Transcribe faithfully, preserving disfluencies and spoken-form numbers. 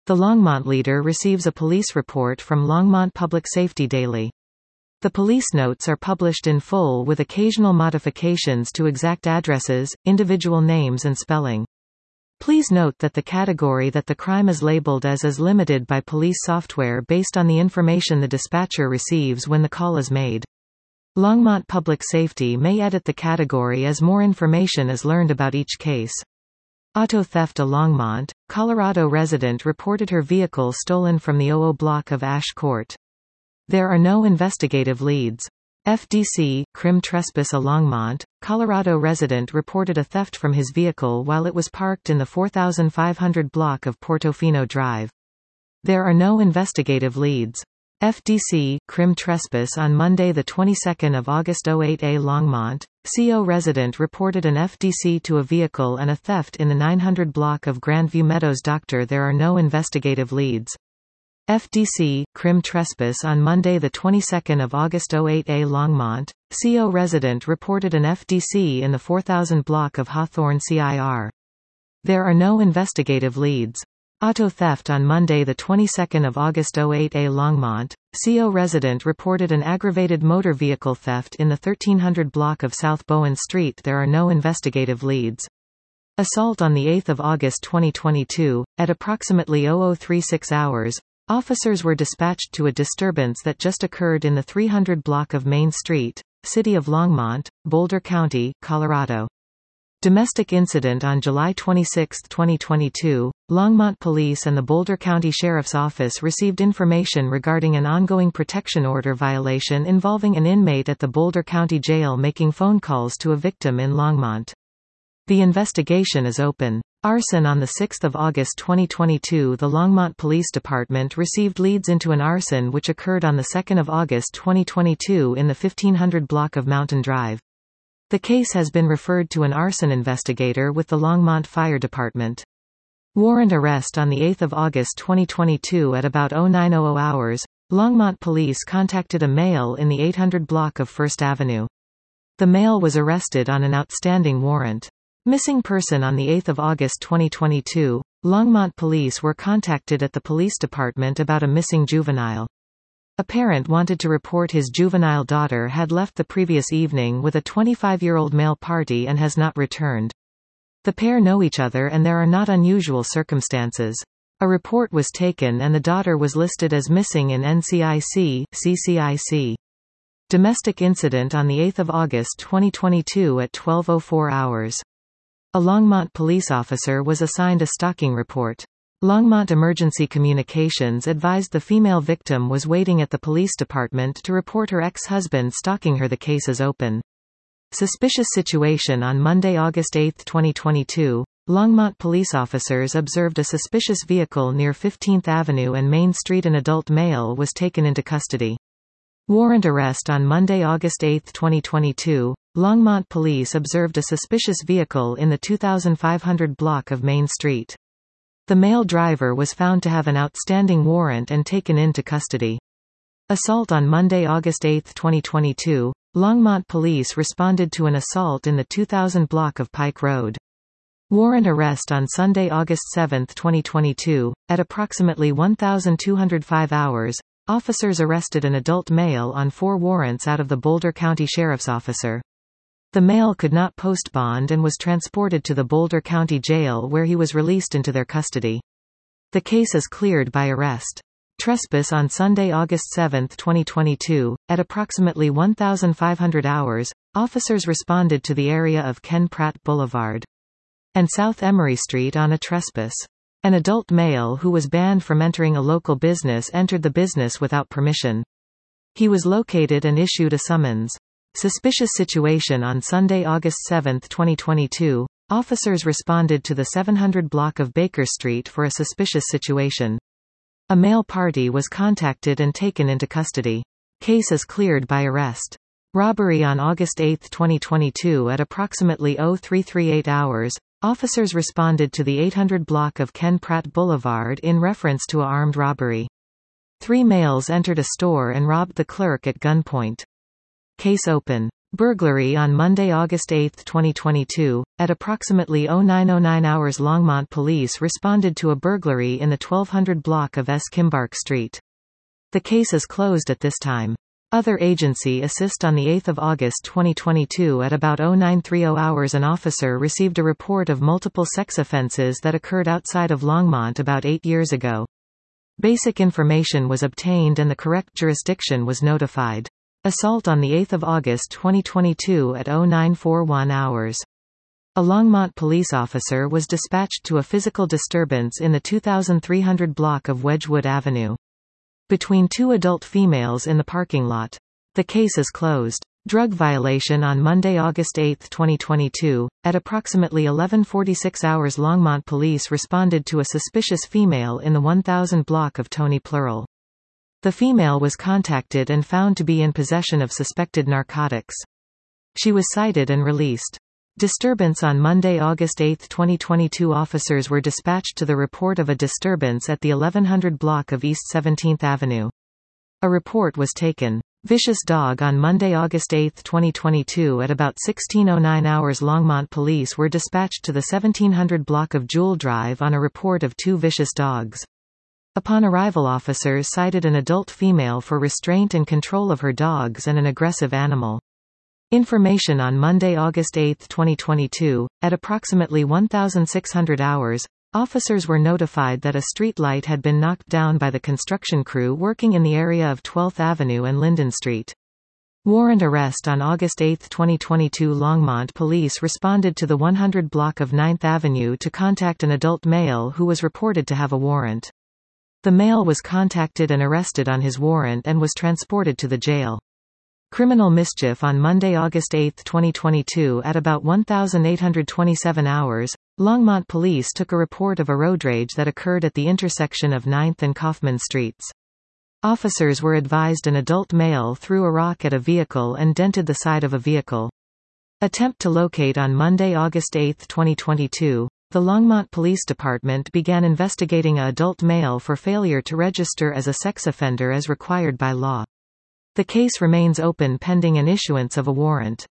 The Longmont leader receives a police report from Longmont Public Safety Daily. The police notes are published in full with occasional modifications to exact addresses, individual names and spelling. Please note that the category that the crime is labeled as is limited by police software based on the information the dispatcher receives when the call is made. Longmont Public Safety may edit the category as more information is learned about each case. Auto theft. A Longmont, Colorado resident reported her vehicle stolen from the O O block of Ash Court. There are no investigative leads. F D C, Crim Trespass. A Longmont, Colorado resident reported a theft from his vehicle while it was parked in the four thousand five hundred block of Portofino Drive. There are no investigative leads. F D C, Crim Trespass. On Monday the twenty-second of August oh eight. A Longmont, C O resident reported an F D C to a vehicle and a theft in the nine hundred block of Grandview Meadows. Doctor There are no investigative leads. F D C, Crim Trespass. On Monday the twenty-second of August oh eight. A Longmont, C O resident reported an F D C in the four thousand block of Hawthorne C I R. There are no investigative leads. Auto theft. On Monday the twenty-second of August oh eight. A Longmont, C O resident reported an aggravated motor vehicle theft in the thirteen hundred block of South Bowen Street. There are no investigative leads. Assault. On the eighth of August twenty twenty-two, at approximately oh oh thirty-six hours, officers were dispatched to a disturbance that just occurred in the three hundred block of Main Street, City of Longmont, Boulder County, Colorado. Domestic incident. On July twenty-sixth twenty twenty-two, Longmont Police and the Boulder County Sheriff's Office received information regarding an ongoing protection order violation involving an inmate at the Boulder County Jail making phone calls to a victim in Longmont. The investigation is open. Arson. On the sixth of August twenty twenty-two, the Longmont Police Department received leads into an arson which occurred on the second of August twenty twenty-two in the fifteen hundred block of Mountain Drive. The case has been referred to an arson investigator with the Longmont Fire Department. Warrant arrest. On the eighth of August twenty twenty-two at about oh nine hundred hours, Longmont police contacted a male in the eight hundred block of First Avenue. The male was arrested on an outstanding warrant. Missing person. On the eighth of August twenty twenty-two, Longmont police were contacted at the police department about a missing juvenile. A parent wanted to report his juvenile daughter had left the previous evening with a twenty-five-year-old male party and has not returned. The pair know each other and there are not unusual circumstances. A report was taken and the daughter was listed as missing in N C I C, C C I C. Domestic incident. On the eighth of August twenty twenty-two at twelve oh four hours. A Longmont police officer was assigned a stalking report. Longmont Emergency Communications advised the female victim was waiting at the police department to report her ex-husband stalking her. The case is open. Suspicious situation. On Monday, August eighth twenty twenty-two, Longmont police officers observed a suspicious vehicle near fifteenth Avenue and Main Street. An adult male was taken into custody. Warrant arrest. On Monday, August eighth twenty twenty-two, Longmont police observed a suspicious vehicle in the two thousand five hundred block of Main Street. The male driver was found to have an outstanding warrant and taken into custody. Assault. On Monday, August eighth twenty twenty-two, Longmont police responded to an assault in the two thousand block of Pike Road. Warrant arrest. On Sunday, August seventh twenty twenty-two, at approximately one thousand two hundred five hours, officers arrested an adult male on four warrants out of the Boulder County Sheriff's Officer. The male could not post bond and was transported to the Boulder County Jail where he was released into their custody. The case is cleared by arrest. Trespass. On Sunday, August seventh twenty twenty-two, at approximately one thousand five hundred hours, officers responded to the area of Ken Pratt Boulevard and South Emery Street on a trespass. An adult male who was banned from entering a local business entered the business without permission. He was located and issued a summons. Suspicious situation. On Sunday, August seventh twenty twenty-two, officers responded to the seven hundred block of Baker Street for a suspicious situation. A male party was contacted and taken into custody. Case is cleared by arrest. Robbery. On August eighth twenty twenty-two at approximately oh three thirty-eight hours, officers responded to the eight hundred block of Ken Pratt Boulevard in reference to a armed robbery. Three males entered a store and robbed the clerk at gunpoint. Case open. Burglary on Monday, August eighth, twenty twenty-two. At approximately oh nine oh nine hours, Longmont police responded to a burglary in the twelve hundred block of S. Kimbark Street. The case is closed at this time. Other agency assist. On the eighth of August twenty twenty-two at about oh nine thirty hours, an officer received a report of multiple sex offenses that occurred outside of Longmont about eight years ago. Basic information was obtained and the correct jurisdiction was notified. Assault on the eighth of August twenty twenty-two at oh nine forty-one hours. A Longmont police officer was dispatched to a physical disturbance in the two thousand three hundred block of Wedgwood Avenue. Between two adult females in the parking lot. The case is closed. Drug violation on Monday, August eighth, twenty twenty-two. At approximately eleven forty-six hours, Longmont police responded to a suspicious female in the one thousand block of Tony Plural. The female was contacted and found to be in possession of suspected narcotics. She was cited and released. Disturbance on Monday, August eighth, twenty twenty-two. Officers were dispatched to the report of a disturbance at the eleven hundred block of East seventeenth Avenue. A report was taken. Vicious dog on Monday, August eighth, twenty twenty-two at about sixteen oh nine hours. Longmont police were dispatched to the seventeen hundred block of Jewel Drive on a report of two vicious dogs. Upon arrival, officers cited an adult female for restraint and control of her dogs and an aggressive animal. Information on Monday, August eighth, twenty twenty-two, at approximately sixteen hundred hours, officers were notified that a street light had been knocked down by the construction crew working in the area of twelfth Avenue and Linden Street. Warrant arrest on August eighth, twenty twenty-two. Longmont police responded to the one hundred block of ninth Avenue to contact an adult male who was reported to have a warrant. The male was contacted and arrested on his warrant and was transported to the jail. Criminal mischief on Monday, August eighth, twenty twenty-two at about eighteen twenty-seven hours, Longmont police took a report of a road rage that occurred at the intersection of ninth and Kaufman Streets. Officers were advised an adult male threw a rock at a vehicle and dented the side of a vehicle. Attempt to locate on Monday, August eighth, twenty twenty-two. The Longmont Police Department began investigating an adult male for failure to register as a sex offender as required by law. The case remains open pending an issuance of a warrant.